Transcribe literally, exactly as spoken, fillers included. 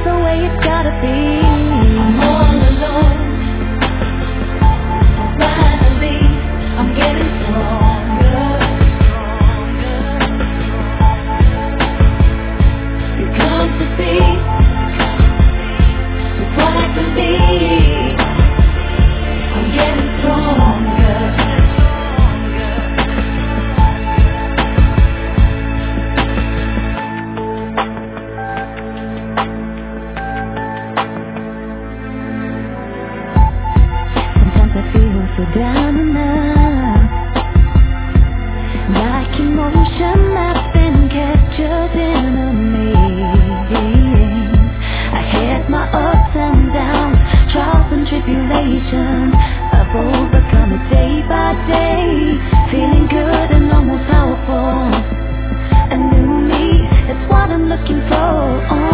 the way it's gotta be. I'm all alone, finally I'm getting stronger. You come to see just what I can be. I'm getting stronger. Sometimes I feel so down and out, like emotion that's been captured in a maze. I had my ups and downs, trials and tribulations. I've overcome it day by day, feeling good and almost powerful. A new me, that's what I'm looking for.